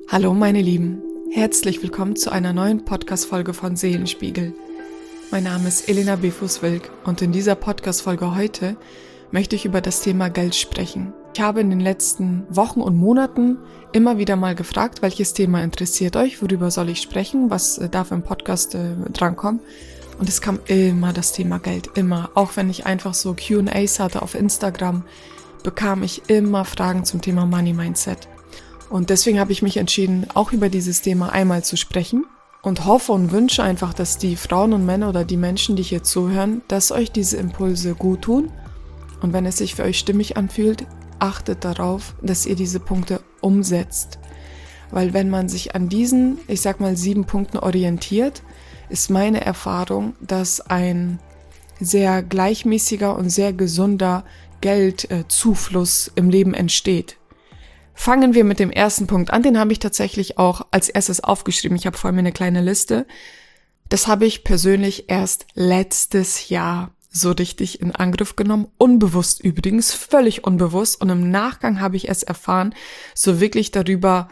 Hallo meine Lieben, herzlich willkommen zu einer neuen Podcast-Folge von Seelenspiegel. Mein Name ist Elena Befus-Wilk und in dieser Podcast-Folge heute möchte ich über das Thema Geld sprechen. Ich habe in den letzten Wochen und Monaten immer wieder mal gefragt, welches Thema interessiert euch, worüber soll ich sprechen, was darf im Podcast drankommen. Und es kam immer das Thema Geld, immer. Auch wenn ich einfach so Q&As hatte auf Instagram, bekam ich immer Fragen zum Thema Money Mindset. Und deswegen habe ich mich entschieden, auch über dieses Thema einmal zu sprechen und hoffe und wünsche einfach, dass die Frauen und Männer oder die Menschen, die hier zuhören, dass euch diese Impulse gut tun. Und wenn es sich für euch stimmig anfühlt, achtet darauf, dass ihr diese Punkte umsetzt. Weil wenn man sich an diesen, 7 Punkten orientiert, ist meine Erfahrung, dass ein sehr gleichmäßiger und sehr gesunder Geldzufluss im Leben entsteht. Fangen wir mit dem ersten Punkt an, den habe ich tatsächlich auch als erstes aufgeschrieben. Ich habe vor mir eine kleine Liste. Das habe ich persönlich erst letztes Jahr so richtig in Angriff genommen. Unbewusst übrigens, völlig unbewusst. Und im Nachgang habe ich es erfahren, so wirklich darüber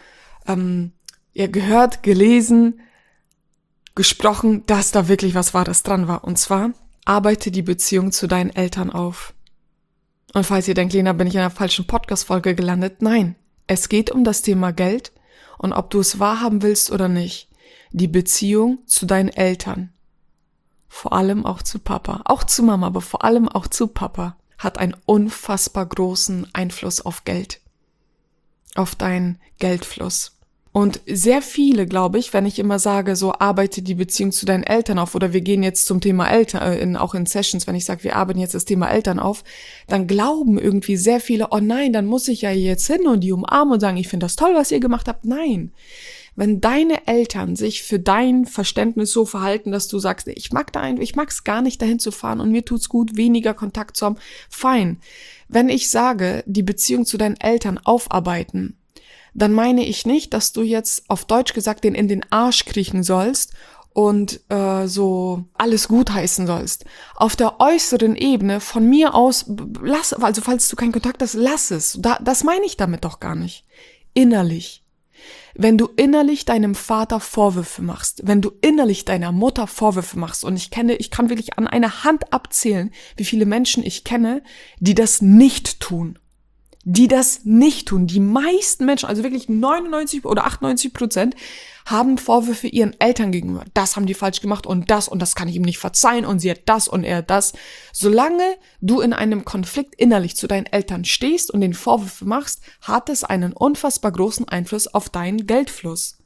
gehört, gelesen, gesprochen, dass da wirklich was Wahres dran war. Und zwar, arbeite die Beziehung zu deinen Eltern auf. Und falls ihr denkt, Lena, bin ich in einer falschen Podcast-Folge gelandet? Nein. Es geht um das Thema Geld und ob du es wahrhaben willst oder nicht. Die Beziehung zu deinen Eltern, vor allem auch zu Papa, auch zu Mama, aber vor allem auch zu Papa, hat einen unfassbar großen Einfluss auf Geld, auf deinen Geldfluss. Und sehr viele, glaube ich, wenn ich immer sage, so arbeite die Beziehung zu deinen Eltern auf oder wir gehen jetzt zum Thema Eltern, auch in Sessions, wenn ich sage, wir arbeiten jetzt das Thema Eltern auf, dann glauben irgendwie sehr viele, oh nein, dann muss ich ja jetzt hin und die umarmen und sagen, ich finde das toll, was ihr gemacht habt. Nein, wenn deine Eltern sich für dein Verständnis so verhalten, dass du sagst, ich mag es gar nicht, dahin zu fahren und mir tut's gut, weniger Kontakt zu haben, fein. Wenn ich sage, die Beziehung zu deinen Eltern aufarbeiten, dann meine ich nicht, dass du jetzt auf Deutsch gesagt den in den Arsch kriechen sollst und so alles gutheißen sollst. Auf der äußeren Ebene von mir aus, also falls du keinen Kontakt hast, lass es. Das meine ich damit doch gar nicht. Innerlich. Wenn du innerlich deinem Vater Vorwürfe machst, wenn du innerlich deiner Mutter Vorwürfe machst, und ich kann wirklich an einer Hand abzählen, wie viele Menschen ich kenne, die das nicht tun. Die meisten Menschen, also wirklich 99 oder 98%, haben Vorwürfe ihren Eltern gegenüber. Das haben die falsch gemacht und das kann ich ihm nicht verzeihen und sie hat das und er das. Solange du in einem Konflikt innerlich zu deinen Eltern stehst und den Vorwürfe machst, hat es einen unfassbar großen Einfluss auf deinen Geldfluss.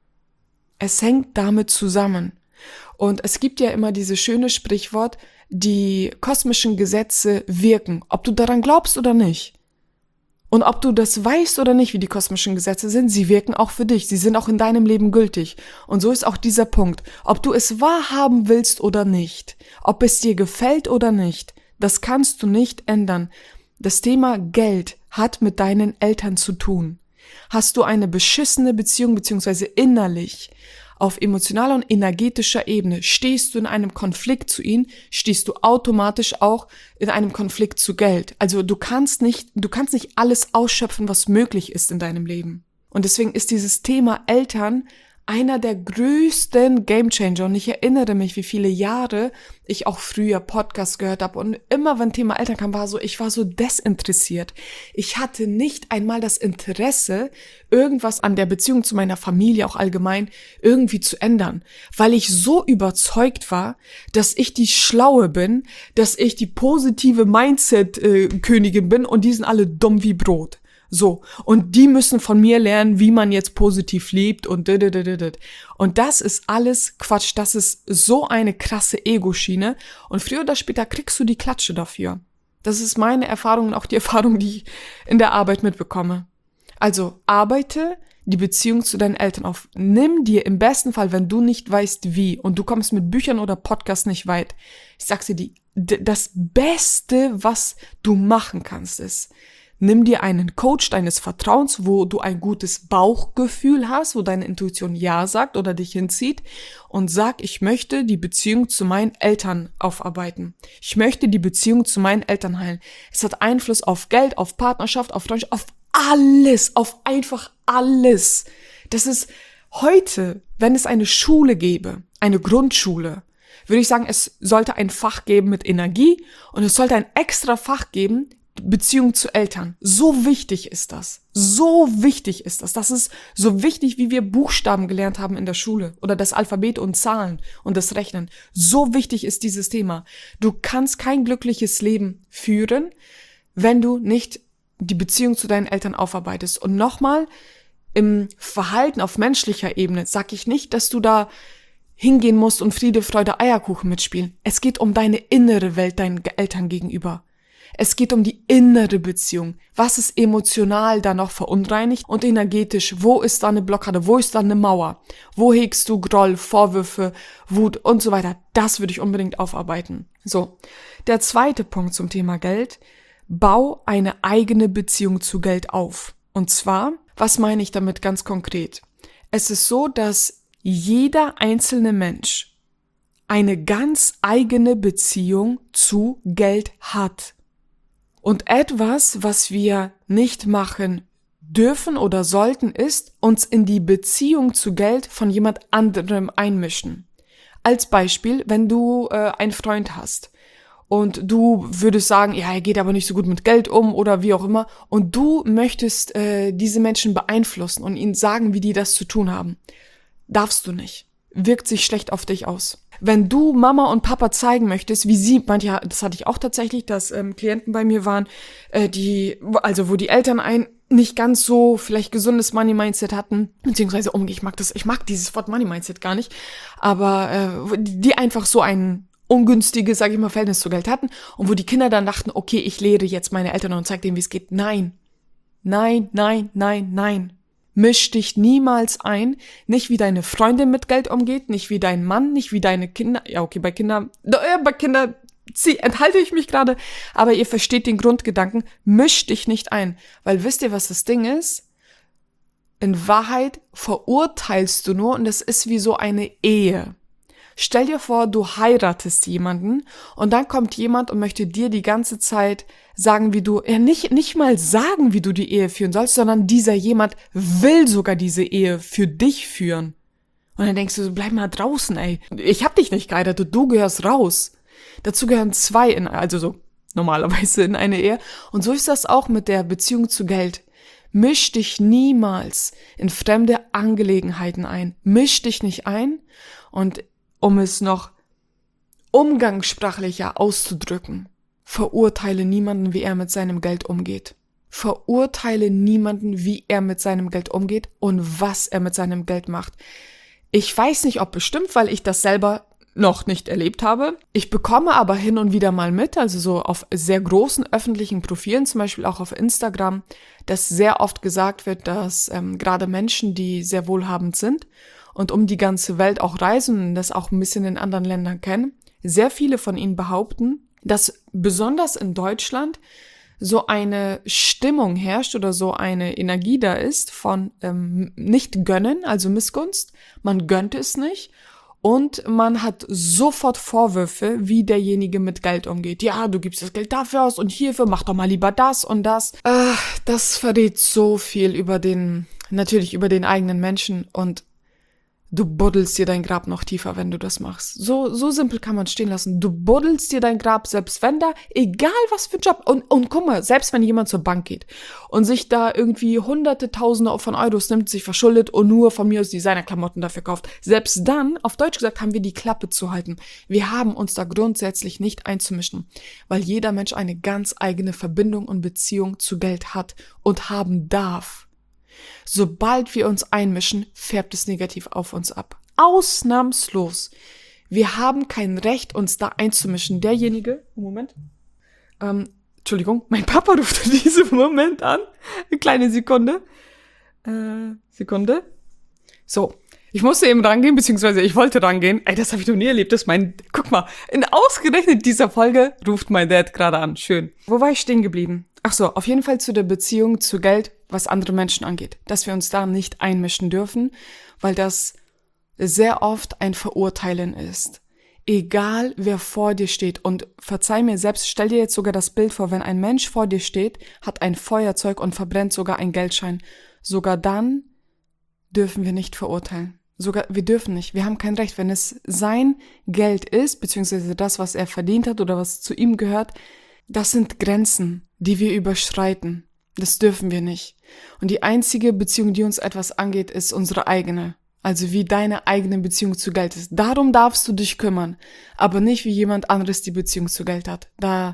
Es hängt damit zusammen. Und es gibt ja immer dieses schöne Sprichwort, die kosmischen Gesetze wirken, ob du daran glaubst oder nicht. Und ob du das weißt oder nicht, wie die kosmischen Gesetze sind, sie wirken auch für dich. Sie sind auch in deinem Leben gültig. Und so ist auch dieser Punkt. Ob du es wahrhaben willst oder nicht, ob es dir gefällt oder nicht, das kannst du nicht ändern. Das Thema Geld hat mit deinen Eltern zu tun. Hast du eine beschissene Beziehung, beziehungsweise innerlich, auf emotionaler und energetischer Ebene stehst du in einem Konflikt zu ihnen, stehst du automatisch auch in einem Konflikt zu Geld. Also du kannst nicht alles ausschöpfen, was möglich ist in deinem Leben. Und deswegen ist dieses Thema Eltern einer der größten Gamechanger. Und ich erinnere mich, wie viele Jahre ich auch früher Podcasts gehört habe. Und immer wenn Thema Eltern kam, ich war so desinteressiert. Ich hatte nicht einmal das Interesse, irgendwas an der Beziehung zu meiner Familie, auch allgemein, irgendwie zu ändern. Weil ich so überzeugt war, dass ich die Schlaue bin, dass ich die positive Mindset-Königin bin und die sind alle dumm wie Brot. So, und die müssen von mir lernen, wie man jetzt positiv lebt und Und das ist alles Quatsch, das ist so eine krasse Ego-Schiene und früher oder später kriegst du die Klatsche dafür. Das ist meine Erfahrung und auch die Erfahrung, die ich in der Arbeit mitbekomme. Also, arbeite die Beziehung zu deinen Eltern auf. Nimm dir im besten Fall, wenn du nicht weißt wie und du kommst mit Büchern oder Podcasts nicht weit, ich sag's dir, das Beste, was du machen kannst, ist, nimm dir einen Coach deines Vertrauens, wo du ein gutes Bauchgefühl hast, wo deine Intuition Ja sagt oder dich hinzieht und sag, ich möchte die Beziehung zu meinen Eltern aufarbeiten. Ich möchte die Beziehung zu meinen Eltern heilen. Es hat Einfluss auf Geld, auf Partnerschaft, auf Freundschaft, auf alles, auf einfach alles. Das ist heute, wenn es eine Schule gäbe, eine Grundschule, würde ich sagen, es sollte ein Fach geben mit Energie und es sollte ein extra Fach geben, Beziehung zu Eltern. So wichtig ist das. So wichtig ist das. Das ist so wichtig, wie wir Buchstaben gelernt haben in der Schule oder das Alphabet und Zahlen und das Rechnen. So wichtig ist dieses Thema. Du kannst kein glückliches Leben führen, wenn du nicht die Beziehung zu deinen Eltern aufarbeitest. Und nochmal, im Verhalten auf menschlicher Ebene sag ich nicht, dass du da hingehen musst und Friede, Freude, Eierkuchen mitspielen. Es geht um deine innere Welt deinen Eltern gegenüber. Es geht um die innere Beziehung. Was ist emotional da noch verunreinigt und energetisch? Wo ist da eine Blockade? Wo ist da eine Mauer? Wo hegst du Groll, Vorwürfe, Wut und so weiter? Das würde ich unbedingt aufarbeiten. So, der zweite Punkt zum Thema Geld. Bau eine eigene Beziehung zu Geld auf. Und zwar, was meine ich damit ganz konkret? Es ist so, dass jeder einzelne Mensch eine ganz eigene Beziehung zu Geld hat. Und etwas, was wir nicht machen dürfen oder sollten, ist, uns in die Beziehung zu Geld von jemand anderem einmischen. Als Beispiel, wenn du einen Freund hast und du würdest sagen, ja, er geht aber nicht so gut mit Geld um oder wie auch immer, und du möchtest diese Menschen beeinflussen und ihnen sagen, wie die das zu tun haben. Darfst du nicht. Wirkt sich schlecht auf dich aus. Wenn du Mama und Papa zeigen möchtest, wie sie, manche, das hatte ich auch tatsächlich, dass Klienten bei mir waren, wo die Eltern ein nicht ganz so vielleicht gesundes Money-Mindset hatten, beziehungsweise ich mag dieses Wort Money-Mindset gar nicht, aber die einfach so ein ungünstiges, sage ich mal, Verhältnis zu Geld hatten und wo die Kinder dann dachten, okay, ich lehre jetzt meine Eltern und zeige denen, wie es geht. Nein. Nein, nein, nein, nein. Misch dich niemals ein, nicht wie deine Freundin mit Geld umgeht, nicht wie dein Mann, nicht wie deine Kinder. Ja, okay, bei Kindern enthalte ich mich gerade, aber ihr versteht den Grundgedanken, misch dich nicht ein, weil wisst ihr, was das Ding ist? In Wahrheit verurteilst du nur und das ist wie so eine Ehe. Stell dir vor, du heiratest jemanden und dann kommt jemand und möchte dir die ganze Zeit sagen, wie du, nicht mal sagen, wie du die Ehe führen sollst, sondern dieser jemand will sogar diese Ehe für dich führen. Und dann denkst du, bleib mal draußen, ey. Ich hab dich nicht geheiratet, du gehörst raus. Dazu gehören zwei, normalerweise in eine Ehe. Und so ist das auch mit der Beziehung zu Geld. Misch dich niemals in fremde Angelegenheiten ein. Misch dich nicht ein und um es noch umgangssprachlicher auszudrücken, verurteile niemanden, wie er mit seinem Geld umgeht. Verurteile niemanden, wie er mit seinem Geld umgeht und was er mit seinem Geld macht. Ich weiß nicht, ob bestimmt, weil ich das selber noch nicht erlebt habe. Ich bekomme aber hin und wieder mal mit, also so auf sehr großen öffentlichen Profilen, zum Beispiel auch auf Instagram, dass sehr oft gesagt wird, dass gerade Menschen, die sehr wohlhabend sind und um die ganze Welt auch reisen und das auch ein bisschen in anderen Ländern kennen, sehr viele von ihnen behaupten, dass besonders in Deutschland so eine Stimmung herrscht oder so eine Energie da ist von nicht gönnen, also Missgunst. Man gönnt es nicht und man hat sofort Vorwürfe, wie derjenige mit Geld umgeht. Ja, du gibst das Geld dafür aus und hierfür, mach doch mal lieber das und das. Das verrät so viel über den eigenen Menschen und du buddelst dir dein Grab noch tiefer, wenn du das machst. So simpel kann man stehen lassen. Du buddelst dir dein Grab, selbst wenn da, egal was für ein Job. Und guck mal, selbst wenn jemand zur Bank geht und sich da irgendwie Hunderte, Tausende von Euros nimmt, sich verschuldet und nur von mir aus Designerklamotten dafür kauft. Selbst dann, auf Deutsch gesagt, haben wir die Klappe zu halten. Wir haben uns da grundsätzlich nicht einzumischen, weil jeder Mensch eine ganz eigene Verbindung und Beziehung zu Geld hat und haben darf. Sobald wir uns einmischen, färbt es negativ auf uns ab. Ausnahmslos. Wir haben kein Recht, uns da einzumischen. Derjenige, Entschuldigung, mein Papa ruft in diesem Moment an. Eine kleine Sekunde. So, ich musste eben rangehen, beziehungsweise ich wollte rangehen. Ey, das habe ich noch nie erlebt. Guck mal, in ausgerechnet dieser Folge ruft mein Dad gerade an. Schön. Wo war ich stehen geblieben? Ach so, auf jeden Fall zu der Beziehung zu Geld, was andere Menschen angeht. Dass wir uns da nicht einmischen dürfen, weil das sehr oft ein Verurteilen ist. Egal, wer vor dir steht. Und verzeih mir selbst, stell dir jetzt sogar das Bild vor, wenn ein Mensch vor dir steht, hat ein Feuerzeug und verbrennt sogar einen Geldschein. Sogar dann dürfen wir nicht verurteilen. Sogar, wir dürfen nicht. Wir haben kein Recht. Wenn es sein Geld ist, beziehungsweise das, was er verdient hat oder was zu ihm gehört, das sind Grenzen, die wir überschreiten. Das dürfen wir nicht. Und die einzige Beziehung, die uns etwas angeht, ist unsere eigene. Also wie deine eigene Beziehung zu Geld ist. Darum darfst du dich kümmern, aber nicht wie jemand anderes die Beziehung zu Geld hat.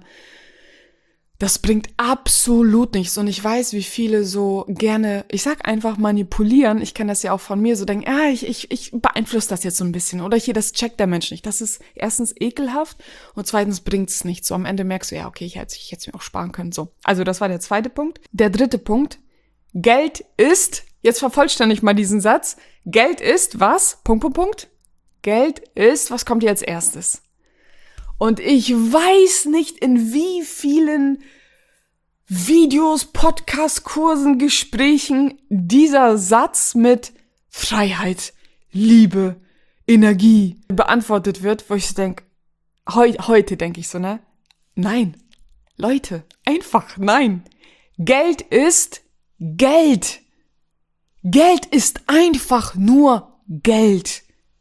Das bringt absolut nichts. Und ich weiß, wie viele so gerne, ich sag einfach manipulieren. Ich kenne das ja auch von mir, so denken, ich beeinflusse das jetzt so ein bisschen. Oder das checkt der Mensch nicht. Das ist erstens ekelhaft und zweitens bringt es nichts. So am Ende merkst du, ja, okay, ich hätte es mir auch sparen können. So. Also das war der zweite Punkt. Der dritte Punkt. Geld ist, jetzt vervollständig mal diesen Satz. Geld ist was? ... Geld ist, was kommt hier als erstes? Und ich weiß nicht, in wie vielen Videos, Podcasts, Kursen, Gesprächen dieser Satz mit Freiheit, Liebe, Energie beantwortet wird, wo ich denke, heute denke ich so, ne? Nein, Leute, einfach nein. Geld ist Geld. Geld ist einfach nur Geld.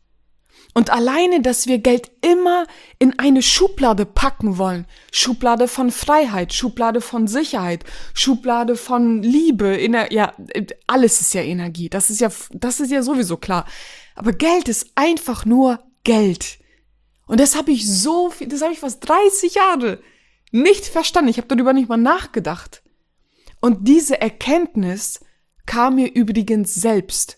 Und alleine, dass wir Geld immer in eine Schublade packen wollen, Schublade von Freiheit, Schublade von Sicherheit, Schublade von Liebe, alles ist ja Energie, das ist ja sowieso klar. Aber Geld ist einfach nur Geld. Und das habe ich fast 30 Jahre nicht verstanden. Ich habe darüber nicht mal nachgedacht. Und diese Erkenntnis kam mir übrigens selbst,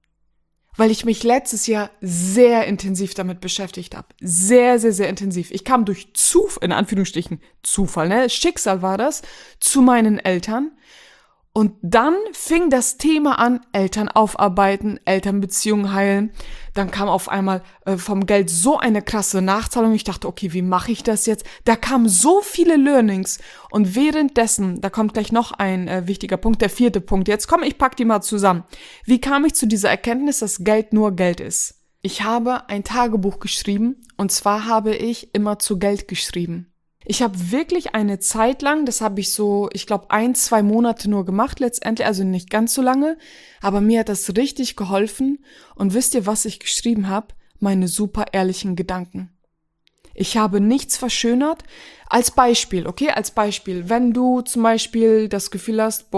weil ich mich letztes Jahr sehr intensiv damit beschäftigt habe. Sehr, sehr, sehr intensiv. Ich kam durch in Anführungsstrichen Zufall, ne? Schicksal war das, zu meinen Eltern. Und dann fing das Thema an, Eltern aufarbeiten, Elternbeziehungen heilen. Dann kam auf einmal vom Geld so eine krasse Nachzahlung. Ich dachte, okay, wie mache ich das jetzt? Da kamen so viele Learnings. Und währenddessen, da kommt gleich noch ein wichtiger Punkt, der 4. Punkt. Jetzt komm, ich pack die mal zusammen. Wie kam ich zu dieser Erkenntnis, dass Geld nur Geld ist? Ich habe ein Tagebuch geschrieben und zwar habe ich immer zu Geld geschrieben. Ich habe wirklich eine Zeit lang, das habe ich so, ich glaube 1-2 Monate nur gemacht letztendlich, also nicht ganz so lange, aber mir hat das richtig geholfen. Und wisst ihr, was ich geschrieben habe? Meine super ehrlichen Gedanken. Ich habe nichts verschönert. Als Beispiel, wenn du zum Beispiel das Gefühl hast,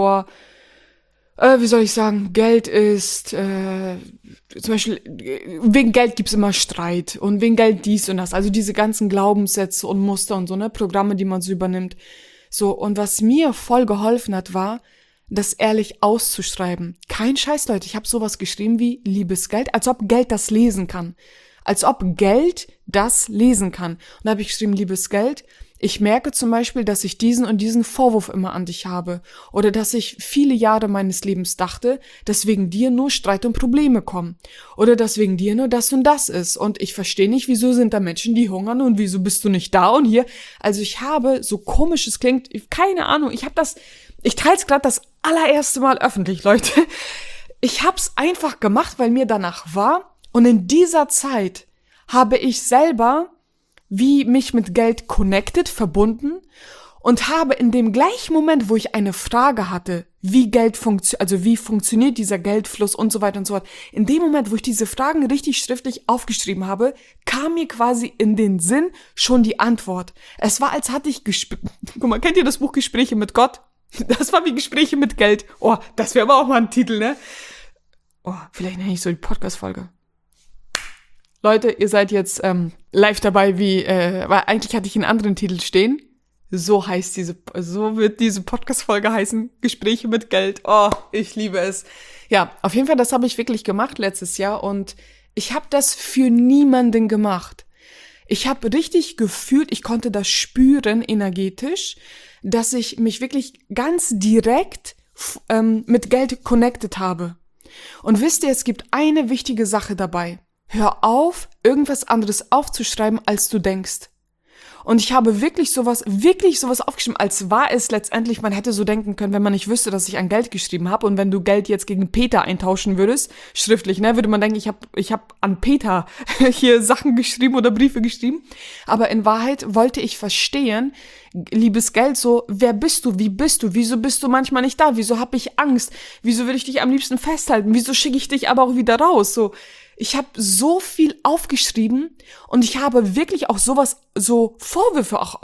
Geld ist, zum Beispiel, wegen Geld gibt's immer Streit und wegen Geld dies und das, also diese ganzen Glaubenssätze und Muster und so, ne, Programme, die man so übernimmt. So, und was mir voll geholfen hat, war, das ehrlich auszuschreiben. Kein Scheiß, Leute, ich habe sowas geschrieben wie liebes Geld, als ob Geld das lesen kann. Als ob Geld das lesen kann. Und da habe ich geschrieben, liebes Geld, ich merke zum Beispiel, dass ich diesen und diesen Vorwurf immer an dich habe. Oder dass ich viele Jahre meines Lebens dachte, dass wegen dir nur Streit und Probleme kommen. Oder dass wegen dir nur das und das ist. Und ich verstehe nicht, wieso sind da Menschen, die hungern und wieso bist du nicht da und hier. Also ich habe, so komisch es klingt, keine Ahnung, ich teile es gerade das allererste Mal öffentlich, Leute. Ich habe es einfach gemacht, weil mir danach war. Und in dieser Zeit habe ich selber wie mich mit Geld verbunden und habe in dem gleichen Moment, wo ich eine Frage hatte, wie funktioniert dieser Geldfluss und so weiter und so fort, in dem Moment, wo ich diese Fragen richtig schriftlich aufgeschrieben habe, kam mir quasi in den Sinn schon die Antwort. Es war, als hatte ich guck mal, kennt ihr das Buch Gespräche mit Gott? Das war wie Gespräche mit Geld. Oh, das wäre aber auch mal ein Titel, ne? Oh, vielleicht nenne ich so die Podcast-Folge. Leute, ihr seid jetzt live dabei, weil eigentlich hatte ich einen anderen Titel stehen. So wird diese Podcast-Folge heißen, Gespräche mit Geld. Oh, ich liebe es. Ja, auf jeden Fall, das habe ich wirklich gemacht letztes Jahr und ich habe das für niemanden gemacht. Ich habe richtig gefühlt, ich konnte das spüren energetisch, dass ich mich wirklich ganz direkt mit Geld connected habe. Und wisst ihr, es gibt eine wichtige Sache dabei. Hör auf, irgendwas anderes aufzuschreiben, als du denkst. Und ich habe wirklich sowas aufgeschrieben, als war es letztendlich, man hätte so denken können, wenn man nicht wüsste, dass ich an Geld geschrieben habe und wenn du Geld jetzt gegen Peter eintauschen würdest, schriftlich, ne, würde man denken, ich hab an Peter hier Sachen geschrieben oder Briefe geschrieben. Aber in Wahrheit wollte ich verstehen, liebes Geld, so, wer bist du, wie bist du, wieso bist du manchmal nicht da, wieso habe ich Angst, wieso will ich dich am liebsten festhalten, wieso schicke ich dich aber auch wieder raus, so. Ich habe so viel aufgeschrieben und ich habe wirklich auch so Vorwürfe auch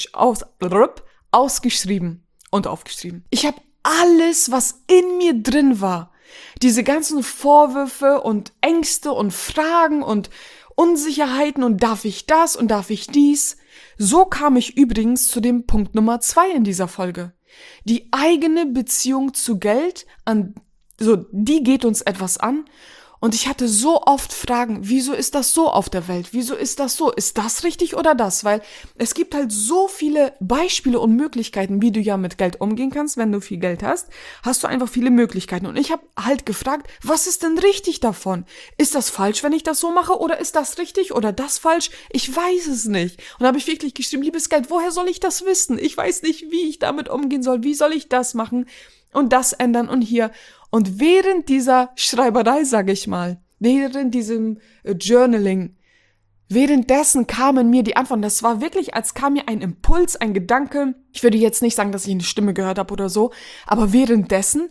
ausgeschrieben und aufgeschrieben. Ich habe alles, was in mir drin war, diese ganzen Vorwürfe und Ängste und Fragen und Unsicherheiten und darf ich das und darf ich dies. So kam ich übrigens zu dem Punkt Nummer 2 in dieser Folge. Die eigene Beziehung zu Geld, die geht uns etwas an. Und ich hatte so oft Fragen, wieso ist das so auf der Welt? Wieso ist das so? Ist das richtig oder das? Weil es gibt halt so viele Beispiele und Möglichkeiten, wie du ja mit Geld umgehen kannst. Wenn du viel Geld hast, hast du einfach viele Möglichkeiten. Und ich habe halt gefragt, was ist denn richtig davon? Ist das falsch, wenn ich das so mache? Oder ist das richtig oder das falsch? Ich weiß es nicht. Und da habe ich wirklich geschrieben, liebes Geld, woher soll ich das wissen? Ich weiß nicht, wie ich damit umgehen soll. Wie soll ich das machen und das ändern und hier? Und während dieser Schreiberei, sage ich mal, während diesem Journaling, währenddessen kamen mir die Antworten. Das war wirklich, als kam mir ein Impuls, ein Gedanke. Ich würde jetzt nicht sagen, dass ich eine Stimme gehört habe oder so, aber währenddessen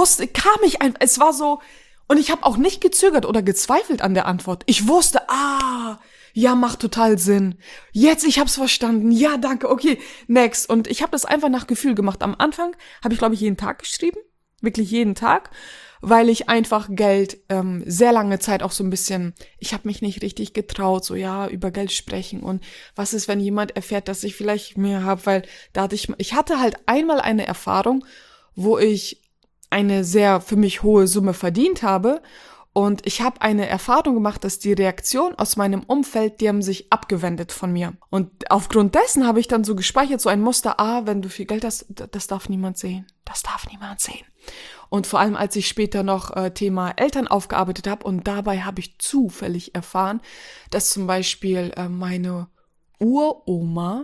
es war so, und ich habe auch nicht gezögert oder gezweifelt an der Antwort. Ich wusste, ja, macht total Sinn. Jetzt, ich hab's verstanden. Ja, danke, okay, next. Und ich habe das einfach nach Gefühl gemacht. Am Anfang habe ich, glaube ich, jeden Tag geschrieben. Wirklich jeden Tag, weil ich einfach Geld sehr lange Zeit auch so ein bisschen, ich habe mich nicht richtig getraut, so ja, über Geld sprechen und was ist, wenn jemand erfährt, dass ich vielleicht mehr habe, weil ich hatte halt einmal eine Erfahrung, wo ich eine sehr für mich hohe Summe verdient habe und ich habe eine Erfahrung gemacht, dass die Reaktion aus meinem Umfeld, die haben sich abgewendet von mir. Und aufgrund dessen habe ich dann so gespeichert, so ein Muster, wenn du viel Geld hast, das darf niemand sehen. Das darf niemand sehen. Und vor allem, als ich später noch Thema Eltern aufgearbeitet habe und dabei habe ich zufällig erfahren, dass zum Beispiel meine Uroma,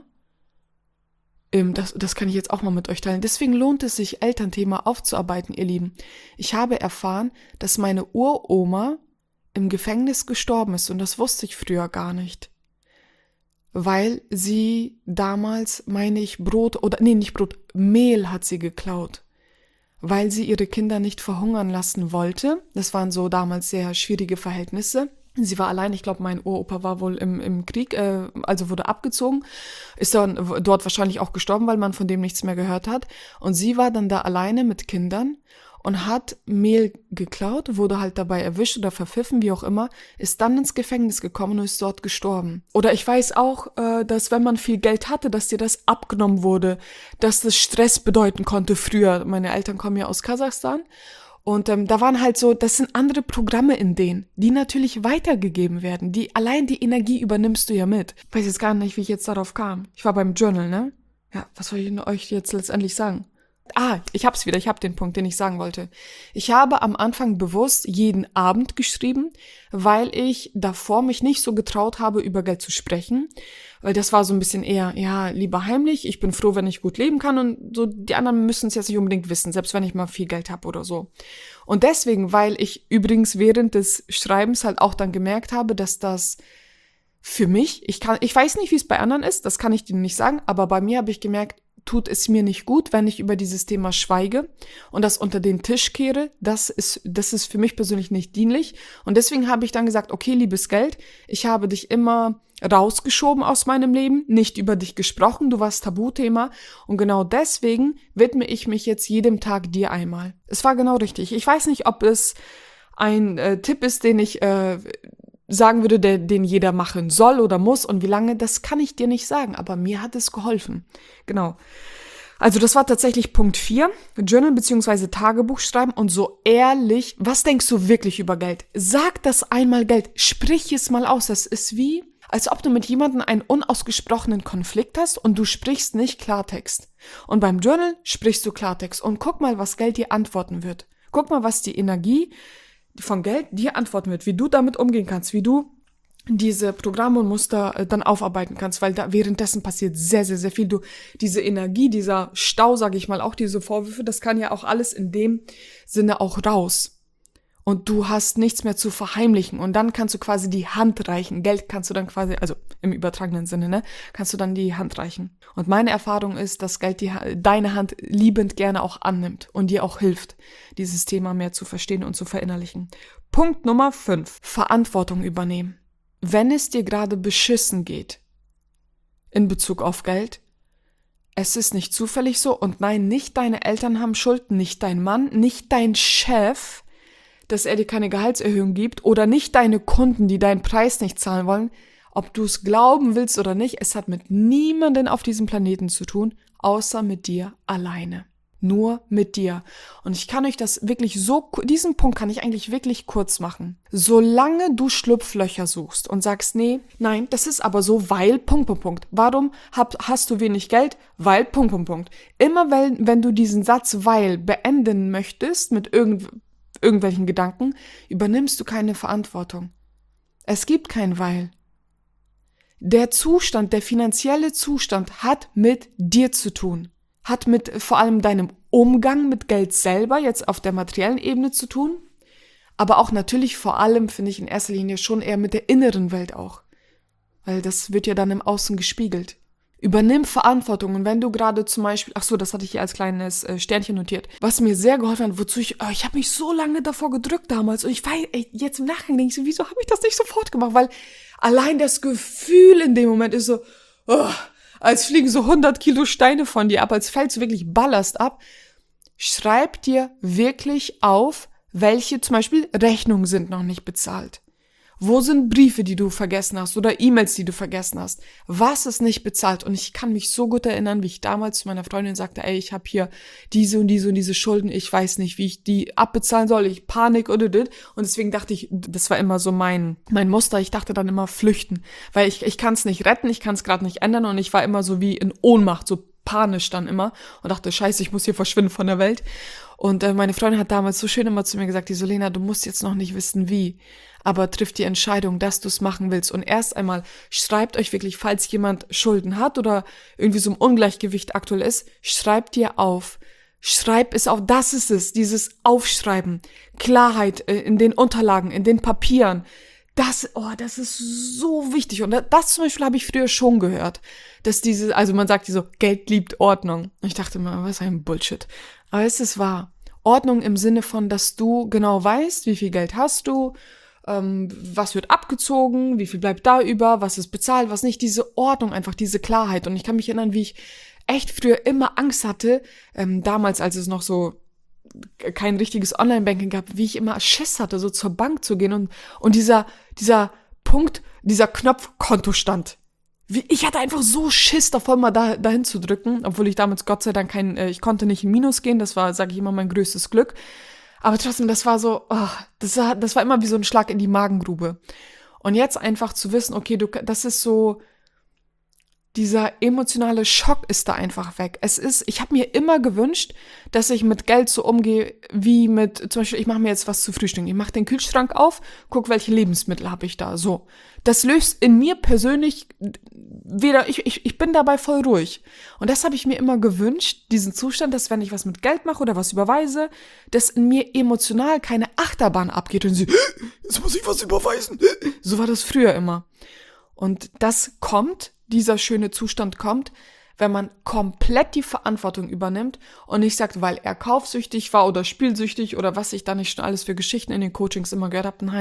das kann ich jetzt auch mal mit euch teilen. Deswegen lohnt es sich, Elternthema aufzuarbeiten, ihr Lieben. Ich habe erfahren, dass meine Uroma im Gefängnis gestorben ist und das wusste ich früher gar nicht. Weil sie damals, meine ich, Mehl hat sie geklaut. Weil sie ihre Kinder nicht verhungern lassen wollte. Das waren so damals sehr schwierige Verhältnisse. Sie war allein, ich glaube, mein Uropa war wohl im Krieg, also wurde abgezogen, ist dann dort wahrscheinlich auch gestorben, weil man von dem nichts mehr gehört hat. Und sie war dann da alleine mit Kindern und hat Mehl geklaut, wurde halt dabei erwischt oder verpfiffen, wie auch immer, ist dann ins Gefängnis gekommen und ist dort gestorben. Oder ich weiß auch, dass wenn man viel Geld hatte, dass dir das abgenommen wurde, dass das Stress bedeuten konnte früher. Meine Eltern kommen ja aus Kasachstan. Und da waren halt so, das sind andere Programme in denen, die natürlich weitergegeben werden. Allein die Energie übernimmst du ja mit. Ich weiß jetzt gar nicht, wie ich jetzt darauf kam. Ich war beim Journal, ne? Ja, was soll ich euch jetzt letztendlich sagen? Ich hab's wieder, ich hab den Punkt, den ich sagen wollte. Ich habe am Anfang bewusst jeden Abend geschrieben, weil ich davor mich nicht so getraut habe, über Geld zu sprechen. Weil das war so ein bisschen eher, ja, lieber heimlich, ich bin froh, wenn ich gut leben kann und so, die anderen müssen es jetzt nicht unbedingt wissen, selbst wenn ich mal viel Geld habe oder so. Und deswegen, weil ich übrigens während des Schreibens halt auch dann gemerkt habe, dass das für mich, ich weiß nicht, wie es bei anderen ist, das kann ich dir nicht sagen, aber bei mir habe ich gemerkt, tut es mir nicht gut, wenn ich über dieses Thema schweige und das unter den Tisch kehre. Das ist für mich persönlich nicht dienlich. Und deswegen habe ich dann gesagt, okay, liebes Geld, ich habe dich immer rausgeschoben aus meinem Leben, nicht über dich gesprochen, du warst Tabuthema. Und genau deswegen widme ich mich jetzt jedem Tag dir einmal. Es war genau richtig. Ich weiß nicht, ob es ein Tipp ist, den ich sagen würde, den jeder machen soll oder muss und wie lange, das kann ich dir nicht sagen, aber mir hat es geholfen. Genau. Also das war tatsächlich Punkt 4, Journal bzw. Tagebuch schreiben und so ehrlich, was denkst du wirklich über Geld? Sag das einmal Geld, sprich es mal aus, das ist wie, als ob du mit jemandem einen unausgesprochenen Konflikt hast und du sprichst nicht Klartext. Und beim Journal sprichst du Klartext und guck mal, was Geld dir antworten wird. Guck mal, was die Energie von Geld dir antworten wird, wie du damit umgehen kannst, wie du diese Programme und Muster dann aufarbeiten kannst, weil da währenddessen passiert sehr, sehr, sehr viel. Diese Energie, dieser Stau, sage ich mal, auch diese Vorwürfe, das kann ja auch alles in dem Sinne auch raus. und du hast nichts mehr zu verheimlichen und dann kannst du quasi die Hand reichen. Geld kannst du dann quasi, also im übertragenen Sinne, ne, kannst du dann die Hand reichen. Und meine Erfahrung ist, dass Geld deine Hand liebend gerne auch annimmt und dir auch hilft, dieses Thema mehr zu verstehen und zu verinnerlichen. Punkt Nummer 5. Verantwortung übernehmen. Wenn es dir gerade beschissen geht in Bezug auf Geld, es ist nicht zufällig so und nein, nicht deine Eltern haben Schuld, nicht dein Mann, nicht dein Chef, dass er dir keine Gehaltserhöhung gibt oder nicht deine Kunden, die deinen Preis nicht zahlen wollen. Ob du es glauben willst oder nicht, es hat mit niemandem auf diesem Planeten zu tun, außer mit dir alleine. Nur mit dir. Und ich kann euch das wirklich diesen Punkt kann ich eigentlich wirklich kurz machen. Solange du Schlupflöcher suchst und sagst, nein, das ist aber so, weil, Punkt. Warum hast du wenig Geld? Weil, Punkt. Immer wenn du diesen Satz, weil, beenden möchtest mit irgendwelchen Gedanken, übernimmst du keine Verantwortung. Es gibt kein Weil. Der finanzielle Zustand hat mit dir zu tun. Hat mit vor allem deinem Umgang mit Geld selber jetzt auf der materiellen Ebene zu tun, aber auch natürlich vor allem, finde ich in erster Linie schon eher mit der inneren Welt auch, weil das wird ja dann im Außen gespiegelt. Übernimm Verantwortung und wenn du gerade zum Beispiel, das hatte ich hier als kleines Sternchen notiert, was mir sehr geholfen hat, wozu ich habe mich so lange davor gedrückt damals und ich weiß, jetzt im Nachhinein denke ich so, wieso habe ich das nicht sofort gemacht, weil allein das Gefühl in dem Moment ist so, als fliegen so 100 Kilo Steine von dir ab, als fällst du wirklich Ballast ab. Schreib dir wirklich auf, welche zum Beispiel Rechnungen sind noch nicht bezahlt. Wo sind Briefe, die du vergessen hast oder E-Mails, die du vergessen hast? Was ist nicht bezahlt? Und ich kann mich so gut erinnern, wie ich damals zu meiner Freundin sagte, ich habe hier diese und diese und diese Schulden, ich weiß nicht, wie ich die abbezahlen soll, ich Panik und deswegen dachte ich, das war immer so mein Muster, ich dachte dann immer flüchten, weil ich kann es nicht retten, ich kann es gerade nicht ändern und ich war immer so wie in Ohnmacht, so panisch dann immer und dachte, scheiße, ich muss hier verschwinden von der Welt. Und meine Freundin hat damals so schön immer zu mir gesagt, die Solena, du musst jetzt noch nicht wissen, wie, aber triff die Entscheidung, dass du es machen willst. Und erst einmal schreibt euch wirklich, falls jemand Schulden hat oder irgendwie so ein Ungleichgewicht aktuell ist, schreibt dir auf. Schreib es auf, das ist es, dieses Aufschreiben, Klarheit in den Unterlagen, in den Papieren. Das ist so wichtig. Und das zum Beispiel habe ich früher schon gehört, dass man sagt so, Geld liebt Ordnung. Und ich dachte immer, was ein Bullshit. Aber es ist wahr. Ordnung im Sinne von, dass du genau weißt, wie viel Geld hast du, was wird abgezogen, wie viel bleibt da über, was ist bezahlt, was nicht. Diese Ordnung, einfach diese Klarheit. Und ich kann mich erinnern, wie ich echt früher immer Angst hatte, damals, als es noch so kein richtiges Online-Banking gab, wie ich immer Schiss hatte, so zur Bank zu gehen und dieser Punkt, dieser Knopf Kontostand. Ich hatte einfach so Schiss davon, mal dahin zu drücken, obwohl ich damals Gott sei Dank ich konnte nicht in Minus gehen, das war, sage ich immer, mein größtes Glück. Aber trotzdem, das war so, das war immer wie so ein Schlag in die Magengrube. Und jetzt einfach zu wissen, okay, das ist so, dieser emotionale Schock ist da einfach weg. Ich habe mir immer gewünscht, dass ich mit Geld so umgehe, wie mit, zum Beispiel, ich mache mir jetzt was zu frühstücken. Ich mache den Kühlschrank auf, guck, welche Lebensmittel habe ich da. So. Das löst in mir persönlich ich bin dabei voll ruhig. Und das habe ich mir immer gewünscht, diesen Zustand, dass wenn ich was mit Geld mache oder was überweise, dass in mir emotional keine Achterbahn abgeht und jetzt muss ich was überweisen. So war das früher immer. Und dieser schöne Zustand kommt, wenn man komplett die Verantwortung übernimmt und nicht sagt, weil er kaufsüchtig war oder spielsüchtig oder was ich da nicht schon alles für Geschichten in den Coachings immer gehört habe.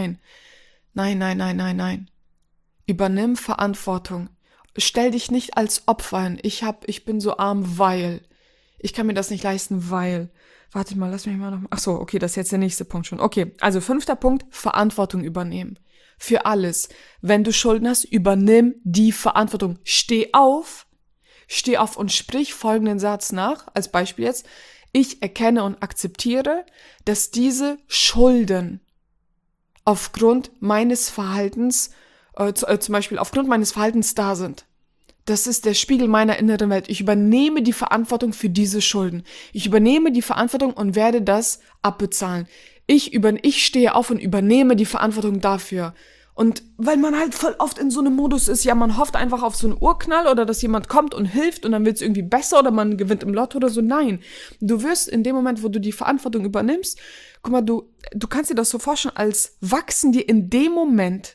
Nein. Übernimm Verantwortung. Stell dich nicht als Opfer hin. Ich bin so arm, weil. Ich kann mir das nicht leisten, weil. Warte mal, lass mich mal noch. Ach so, okay, das ist jetzt der nächste Punkt schon. Okay, also 5. Punkt, Verantwortung übernehmen. Für alles. Wenn du Schulden hast, übernimm die Verantwortung. Steh auf und sprich folgenden Satz nach, als Beispiel jetzt. Ich erkenne und akzeptiere, dass diese Schulden aufgrund meines Verhaltens, zum Beispiel aufgrund meines Verhaltens da sind. Das ist der Spiegel meiner inneren Welt. Ich übernehme die Verantwortung für diese Schulden. Ich übernehme die Verantwortung und werde das abbezahlen. Ich stehe auf und übernehme die Verantwortung dafür. Und weil man halt voll oft in so einem Modus ist, ja, man hofft einfach auf so einen Urknall oder dass jemand kommt und hilft und dann wird es irgendwie besser oder man gewinnt im Lotto oder so. Nein, du wirst in dem Moment, wo du die Verantwortung übernimmst, guck mal, du kannst dir das so vorstellen, als wachsen dir in dem Moment,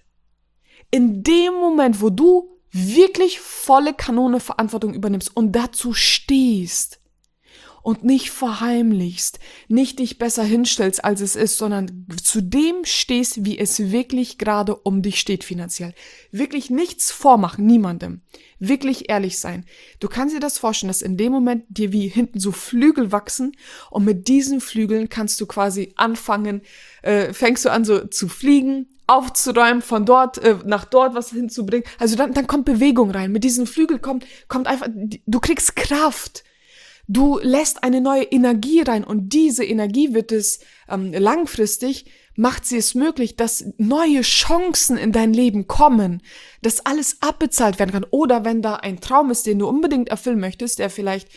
wo du wirklich volle Kanone Verantwortung übernimmst und dazu stehst und nicht verheimlichst, nicht dich besser hinstellst, als es ist, sondern zu dem stehst, wie es wirklich gerade um dich steht finanziell. Wirklich nichts vormachen, niemandem. Wirklich ehrlich sein. Du kannst dir das vorstellen, dass in dem Moment dir wie hinten so Flügel wachsen und mit diesen Flügeln kannst du quasi anfangen, fängst du an so zu fliegen, aufzuräumen, von dort nach dort was hinzubringen. Also dann kommt Bewegung rein. Mit diesen Flügeln kommt einfach, du kriegst Kraft. Du lässt eine neue Energie rein und diese Energie wird es langfristig, macht sie es möglich, dass neue Chancen in dein Leben kommen, dass alles abbezahlt werden kann. Oder wenn da ein Traum ist, den du unbedingt erfüllen möchtest, der vielleicht,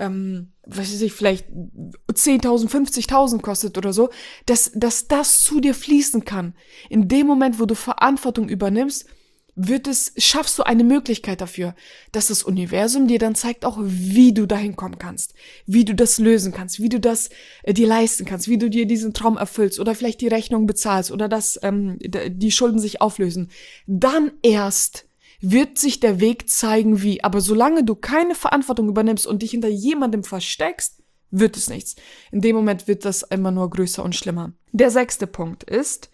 vielleicht 10.000, 50.000 kostet oder so, dass das zu dir fließen kann. In dem Moment, wo du Verantwortung übernimmst, schaffst du eine Möglichkeit dafür, dass das Universum dir dann zeigt auch, wie du dahin kommen kannst, wie du das lösen kannst, wie du das dir leisten kannst, wie du dir diesen Traum erfüllst oder vielleicht die Rechnung bezahlst oder dass die Schulden sich auflösen. Dann erst wird sich der Weg zeigen, wie. Aber solange du keine Verantwortung übernimmst und dich hinter jemandem versteckst, wird es nichts. In dem Moment wird das immer nur größer und schlimmer. Der 6. Punkt ist: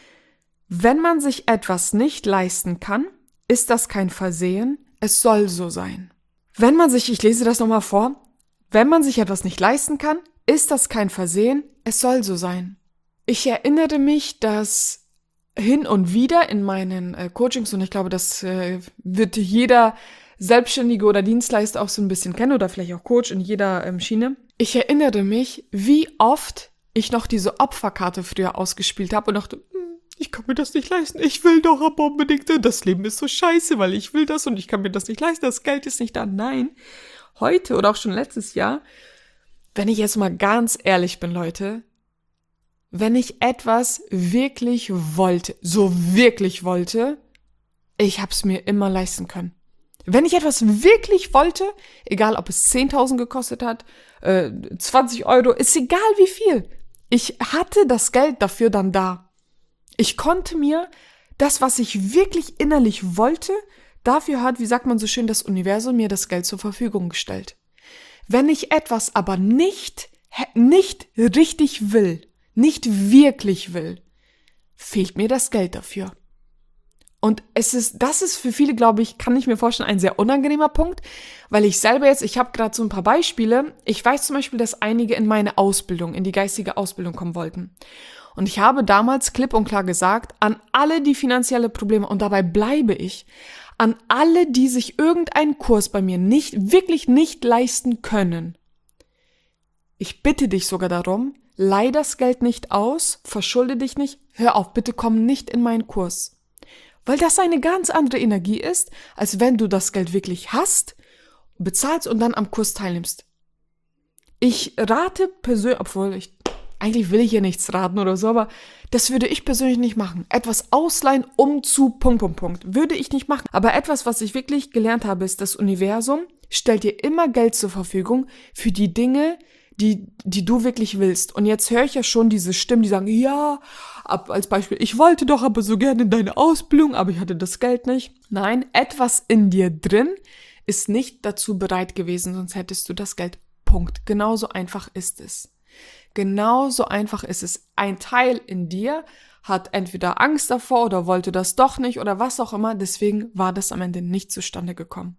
Wenn man sich etwas nicht leisten kann, ist das kein Versehen, es soll so sein. Ich lese das nochmal vor, wenn man sich etwas nicht leisten kann, ist das kein Versehen, es soll so sein. Ich erinnere mich, dass hin und wieder in meinen Coachings, und ich glaube, das wird jeder Selbstständige oder Dienstleister auch so ein bisschen kennen oder vielleicht auch Coach in jeder Schiene. Ich erinnere mich, wie oft ich noch diese Opferkarte früher ausgespielt habe und dachte, ich kann mir das nicht leisten, ich will doch aber unbedingt, das Leben ist so scheiße, weil ich will das und ich kann mir das nicht leisten, das Geld ist nicht da. Nein, heute oder auch schon letztes Jahr, wenn ich jetzt mal ganz ehrlich bin, Leute, wenn ich etwas wirklich wollte, so wirklich wollte, ich hab's mir immer leisten können. Wenn ich etwas wirklich wollte, egal ob es 10.000 gekostet hat, 20 Euro, ist egal wie viel, ich hatte das Geld dafür dann da. Ich konnte mir das, was ich wirklich innerlich wollte, dafür hat, wie sagt man so schön, das Universum mir das Geld zur Verfügung gestellt. Wenn ich etwas aber nicht richtig will, nicht wirklich will, fehlt mir das Geld dafür. Und das ist für viele, glaube ich, kann ich mir vorstellen, ein sehr unangenehmer Punkt, weil ich habe gerade so ein paar Beispiele. Ich weiß zum Beispiel, dass einige in meine Ausbildung, in die geistige Ausbildung kommen wollten. Und ich habe damals klipp und klar gesagt, an alle, die finanzielle Probleme, und dabei bleibe ich, an alle, die sich irgendeinen Kurs bei mir wirklich nicht leisten können. Ich bitte dich sogar darum, leih das Geld nicht aus, verschulde dich nicht, hör auf, bitte komm nicht in meinen Kurs. Weil das eine ganz andere Energie ist, als wenn du das Geld wirklich hast, bezahlst und dann am Kurs teilnimmst. Ich rate persönlich, eigentlich will ich hier nichts raten oder so, aber das würde ich persönlich nicht machen. Etwas ausleihen, um zu ... Würde ich nicht machen. Aber etwas, was ich wirklich gelernt habe, ist, das Universum stellt dir immer Geld zur Verfügung für die Dinge, die du wirklich willst. Und jetzt höre ich ja schon diese Stimmen, die sagen, ja, als Beispiel, ich wollte doch aber so gerne in deine Ausbildung, aber ich hatte das Geld nicht. Nein, etwas in dir drin ist nicht dazu bereit gewesen, sonst hättest du das Geld. Punkt. Genauso einfach ist es. Genauso einfach ist es. Ein Teil in dir hat entweder Angst davor oder wollte das doch nicht oder was auch immer, deswegen war das am Ende nicht zustande gekommen.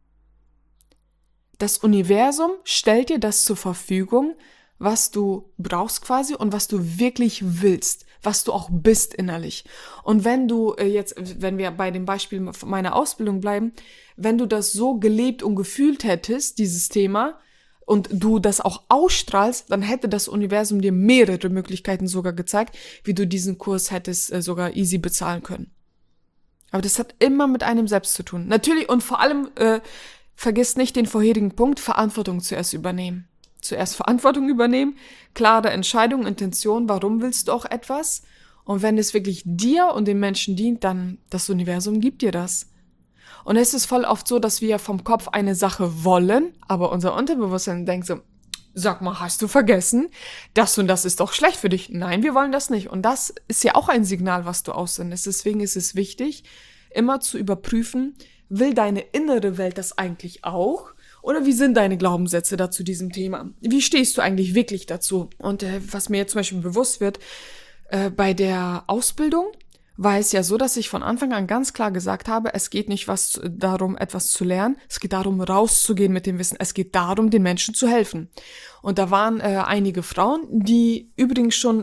Das Universum stellt dir das zur Verfügung, was du brauchst quasi und was du wirklich willst, was du auch bist innerlich. Und wenn du wenn wir bei dem Beispiel meiner Ausbildung bleiben, wenn du das so gelebt und gefühlt hättest, dieses Thema, und du das auch ausstrahlst, dann hätte das Universum dir mehrere Möglichkeiten sogar gezeigt, wie du diesen Kurs hättest sogar easy bezahlen können. Aber das hat immer mit einem selbst zu tun. Natürlich und vor allem vergiss nicht den vorherigen Punkt, Verantwortung zuerst übernehmen. Zuerst Verantwortung übernehmen, klare Entscheidung, Intention, warum willst du auch etwas? Und wenn es wirklich dir und den Menschen dient, dann das Universum gibt dir das. Und es ist voll oft so, dass wir vom Kopf eine Sache wollen, aber unser Unterbewusstsein denkt so, sag mal, hast du vergessen? Das und das ist doch schlecht für dich. Nein, wir wollen das nicht. Und das ist ja auch ein Signal, was du aussendest. Deswegen ist es wichtig, immer zu überprüfen, will deine innere Welt das eigentlich auch? Oder wie sind deine Glaubenssätze da zu diesem Thema? Wie stehst du eigentlich wirklich dazu? Und was mir jetzt zum Beispiel bewusst wird, bei der Ausbildung war es ja so, dass ich von Anfang an ganz klar gesagt habe, es geht nicht darum, etwas zu lernen, es geht darum, rauszugehen mit dem Wissen, es geht darum, den Menschen zu helfen. Und da waren einige Frauen, die übrigens schon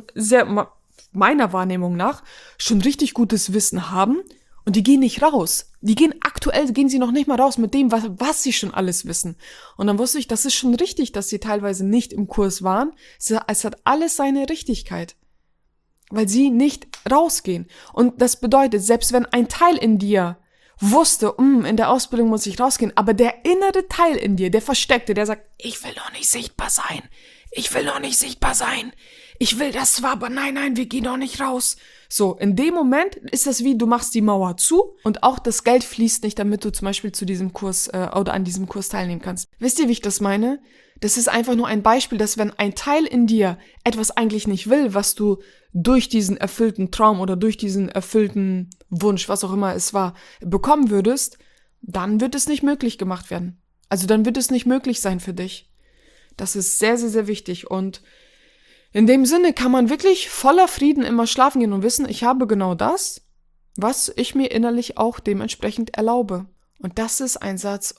meiner Wahrnehmung nach, schon richtig gutes Wissen haben und die gehen nicht raus. Aktuell gehen sie noch nicht mal raus mit dem, was sie schon alles wissen. Und dann wusste ich, das ist schon richtig, dass sie teilweise nicht im Kurs waren. Es hat alles seine Richtigkeit. Weil sie nicht rausgehen. Und das bedeutet, selbst wenn ein Teil in dir wusste, in der Ausbildung muss ich rausgehen, aber der innere Teil in dir, der Versteckte, der sagt, ich will doch nicht sichtbar sein. Ich will doch nicht sichtbar sein. Ich will das zwar, aber nein, wir gehen doch nicht raus. So, in dem Moment ist das wie, du machst die Mauer zu und auch das Geld fließt nicht, damit du zum Beispiel zu diesem Kurs oder an diesem Kurs teilnehmen kannst. Wisst ihr, wie ich das meine? Das ist einfach nur ein Beispiel, dass wenn ein Teil in dir etwas eigentlich nicht will, was du durch diesen erfüllten Traum oder durch diesen erfüllten Wunsch, was auch immer es war, bekommen würdest, dann wird es nicht möglich gemacht werden. Also dann wird es nicht möglich sein für dich. Das ist sehr, sehr, sehr wichtig. Und in dem Sinne kann man wirklich voller Frieden immer schlafen gehen und wissen, ich habe genau das, was ich mir innerlich auch dementsprechend erlaube. Und das ist ein Satz,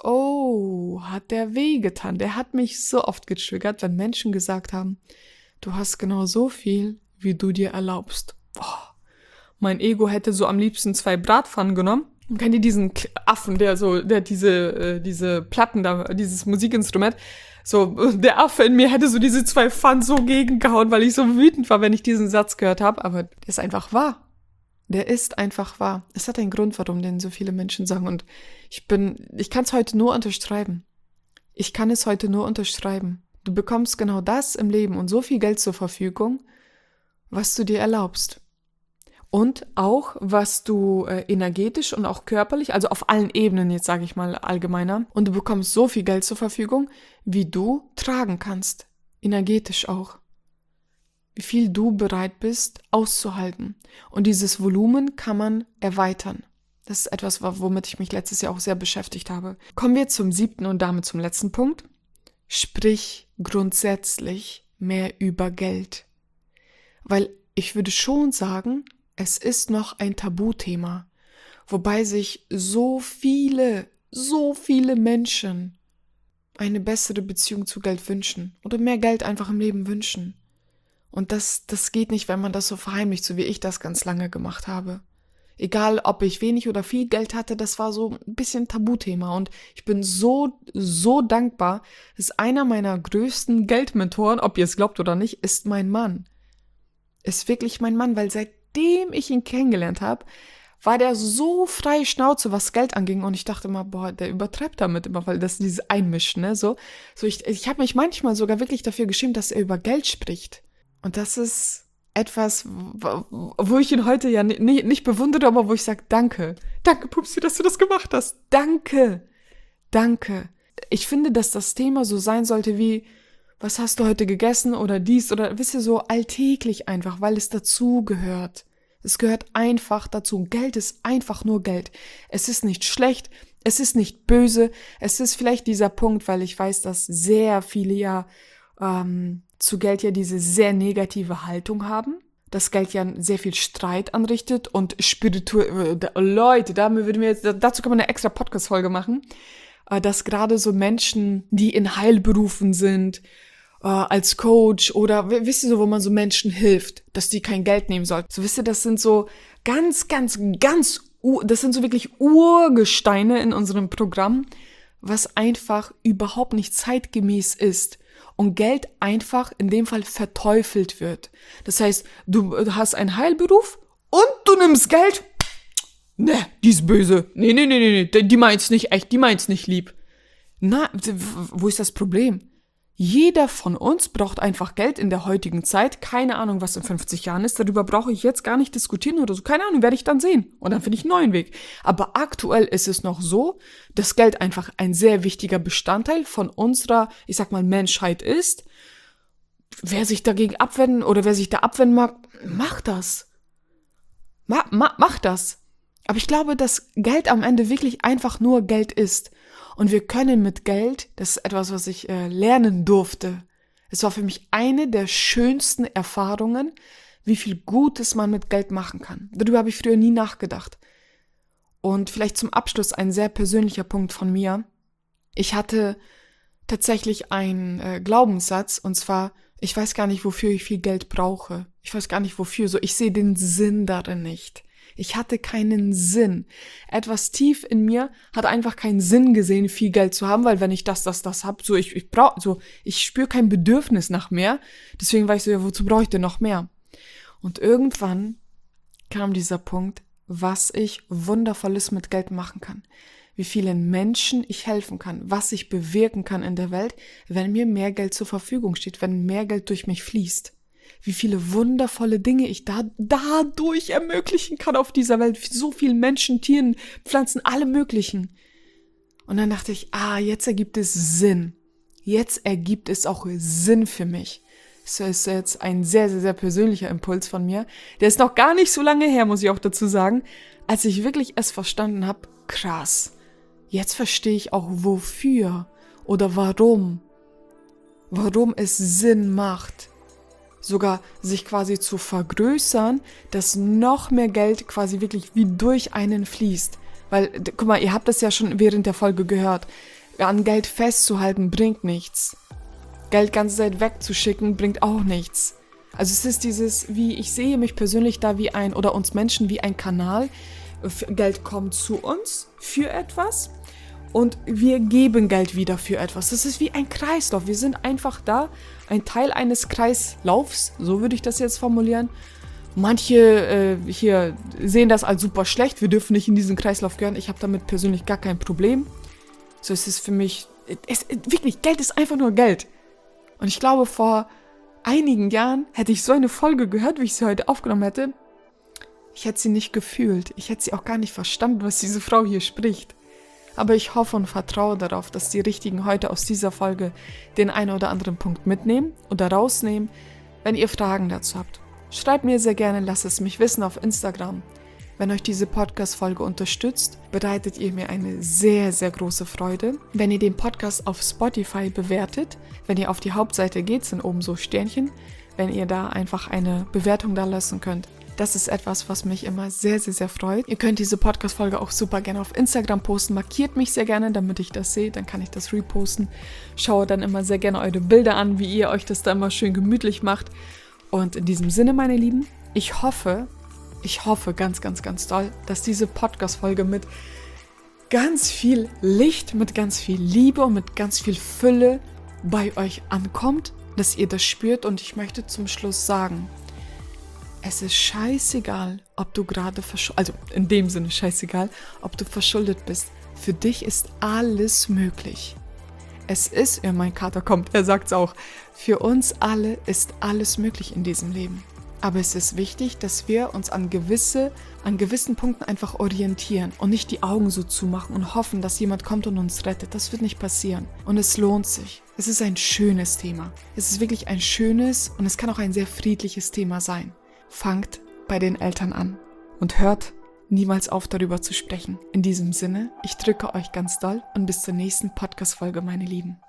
hat der wehgetan. Der hat mich so oft getriggert, wenn Menschen gesagt haben, du hast genau so viel, wie du dir erlaubst. Boah. Mein Ego hätte so am liebsten 2 Bratpfannen genommen. Und kennt ihr diesen Affen, der diese Platten da, dieses Musikinstrument, so, der Affe in mir hätte so diese 2 Pfannen so gegengehauen, weil ich so wütend war, wenn ich diesen Satz gehört habe. Aber der ist einfach wahr. Der ist einfach wahr. Es hat einen Grund, warum den so viele Menschen sagen. Und ich kann es heute nur unterschreiben. Ich kann es heute nur unterschreiben. Du bekommst genau das im Leben und so viel Geld zur Verfügung, was du dir erlaubst. Und auch, was du energetisch und auch körperlich, also auf allen Ebenen, jetzt sage ich mal allgemeiner, und du bekommst so viel Geld zur Verfügung, wie du tragen kannst. Energetisch auch. Wie viel du bereit bist, auszuhalten. Und dieses Volumen kann man erweitern. Das ist etwas, womit ich mich letztes Jahr auch sehr beschäftigt habe. Kommen wir zum 7. und damit zum letzten Punkt. Sprich grundsätzlich mehr über Geld. Weil ich würde schon sagen, es ist noch ein Tabuthema, wobei sich so viele Menschen eine bessere Beziehung zu Geld wünschen oder mehr Geld einfach im Leben wünschen. Und das geht nicht, wenn man das so verheimlicht, so wie ich das ganz lange gemacht habe. Egal, ob ich wenig oder viel Geld hatte, das war so ein bisschen Tabuthema. Und ich bin so dankbar, dass einer meiner größten Geldmentoren, ob ihr es glaubt oder nicht, ist mein Mann. Ist wirklich mein Mann, weil seitdem ich ihn kennengelernt habe, war der so frei Schnauze, was Geld anging. Und ich dachte immer, der übertreibt damit immer, weil das dieses Einmischen, ne? So ich habe mich manchmal sogar wirklich dafür geschämt, dass er über Geld spricht. Und das ist etwas, wo ich ihn heute ja nicht bewundere, aber wo ich sage, danke. Danke, Pupsi, dass du das gemacht hast. Danke. Ich finde, dass das Thema so sein sollte wie, was hast du heute gegessen oder dies oder, wisst ihr, so alltäglich einfach, weil es dazu gehört. Es gehört einfach dazu. Geld ist einfach nur Geld. Es ist nicht schlecht, es ist nicht böse. Es ist vielleicht dieser Punkt, weil ich weiß, dass sehr viele zu Geld ja diese sehr negative Haltung haben, dass Geld ja sehr viel Streit anrichtet und Leute, dazu kann man eine extra Podcast-Folge machen, dass gerade so Menschen, die in Heilberufen sind, als Coach oder wisst ihr so, wo man so Menschen hilft, dass die kein Geld nehmen sollten. So wisst ihr, das sind so das sind so wirklich Urgesteine in unserem Programm, was einfach überhaupt nicht zeitgemäß ist. Und Geld einfach in dem Fall verteufelt wird. Das heißt, du hast einen Heilberuf und du nimmst Geld. Ne, die ist böse. Nee, die meint's nicht echt, die meint's nicht lieb. Na, wo ist das Problem? Jeder von uns braucht einfach Geld in der heutigen Zeit. Keine Ahnung, was in 50 Jahren ist. Darüber brauche ich jetzt gar nicht diskutieren oder so. Keine Ahnung, werde ich dann sehen. Und dann finde ich einen neuen Weg. Aber aktuell ist es noch so, dass Geld einfach ein sehr wichtiger Bestandteil von unserer, ich sag mal, Menschheit ist. Wer sich dagegen abwenden oder wer sich da abwenden mag, macht das. Macht das. Aber ich glaube, dass Geld am Ende wirklich einfach nur Geld ist. Und wir können mit Geld, das ist etwas, was ich lernen durfte. Es war für mich eine der schönsten Erfahrungen, wie viel Gutes man mit Geld machen kann. Darüber habe ich früher nie nachgedacht. Und vielleicht zum Abschluss ein sehr persönlicher Punkt von mir. Ich hatte tatsächlich einen Glaubenssatz, und zwar, ich weiß gar nicht, wofür ich viel Geld brauche. Ich weiß gar nicht, wofür. So, ich sehe den Sinn darin nicht. Ich hatte keinen Sinn. Etwas tief in mir hat einfach keinen Sinn gesehen, viel Geld zu haben, weil wenn ich das habe, so ich spüre kein Bedürfnis nach mehr. Deswegen war ich so, ja, wozu brauche ich denn noch mehr? Und irgendwann kam dieser Punkt, was ich Wundervolles mit Geld machen kann. Wie vielen Menschen ich helfen kann, was ich bewirken kann in der Welt, wenn mir mehr Geld zur Verfügung steht, wenn mehr Geld durch mich fließt. Wie viele wundervolle Dinge ich dadurch ermöglichen kann auf dieser Welt. So vielen Menschen, Tieren, Pflanzen, alle möglichen. Und dann dachte ich, jetzt ergibt es Sinn. Jetzt ergibt es auch Sinn für mich. Das ist jetzt ein sehr, sehr, sehr persönlicher Impuls von mir. Der ist noch gar nicht so lange her, muss ich auch dazu sagen, als ich wirklich es verstanden habe, krass. Jetzt verstehe ich auch wofür oder warum es Sinn macht, sogar sich quasi zu vergrößern, dass noch mehr Geld quasi wirklich wie durch einen fließt. Weil, guck mal, ihr habt das ja schon während der Folge gehört, an Geld festzuhalten bringt nichts. Geld ganze Zeit wegzuschicken bringt auch nichts. Also es ist ich sehe mich persönlich da oder uns Menschen wie ein Kanal. Geld kommt zu uns für etwas und wir geben Geld wieder für etwas. Das ist wie ein Kreislauf. Wir sind einfach da, ein Teil eines Kreislaufs, so würde ich das jetzt formulieren. Manche hier sehen das als super schlecht, wir dürfen nicht in diesen Kreislauf gehören. Ich habe damit persönlich gar kein Problem. So ist es für mich, wirklich, Geld ist einfach nur Geld. Und ich glaube, vor einigen Jahren hätte ich so eine Folge gehört, wie ich sie heute aufgenommen hätte. Ich hätte sie nicht gefühlt. Ich hätte sie auch gar nicht verstanden, was diese Frau hier spricht. Aber ich hoffe und vertraue darauf, dass die Richtigen heute aus dieser Folge den einen oder anderen Punkt mitnehmen oder rausnehmen. Wenn ihr Fragen dazu habt, schreibt mir sehr gerne, lasst es mich wissen auf Instagram. Wenn euch diese Podcast-Folge unterstützt, bereitet ihr mir eine sehr, sehr große Freude. Wenn ihr den Podcast auf Spotify bewertet, wenn ihr auf die Hauptseite geht, sind oben so Sternchen, wenn ihr da einfach eine Bewertung da lassen könnt. Das ist etwas, was mich immer sehr, sehr, sehr freut. Ihr könnt diese Podcast-Folge auch super gerne auf Instagram posten. Markiert mich sehr gerne, damit ich das sehe. Dann kann ich das reposten. Schaue dann immer sehr gerne eure Bilder an, wie ihr euch das da immer schön gemütlich macht. Und in diesem Sinne, meine Lieben, ich hoffe ganz, ganz, ganz doll, dass diese Podcast-Folge mit ganz viel Licht, mit ganz viel Liebe und mit ganz viel Fülle bei euch ankommt, dass ihr das spürt. Und ich möchte zum Schluss sagen, es ist scheißegal, ob du gerade also in dem Sinne scheißegal, ob du verschuldet bist. Für dich ist alles möglich. Es ist, mein Kater kommt, er sagt's auch, für uns alle ist alles möglich in diesem Leben. Aber es ist wichtig, dass wir uns an gewissen Punkten einfach orientieren und nicht die Augen so zumachen und hoffen, dass jemand kommt und uns rettet. Das wird nicht passieren. Und es lohnt sich. Es ist ein schönes Thema. Es ist wirklich ein schönes und es kann auch ein sehr friedliches Thema sein. Fangt bei den Eltern an und hört niemals auf, darüber zu sprechen. In diesem Sinne, ich drücke euch ganz doll und bis zur nächsten Podcast-Folge, meine Lieben.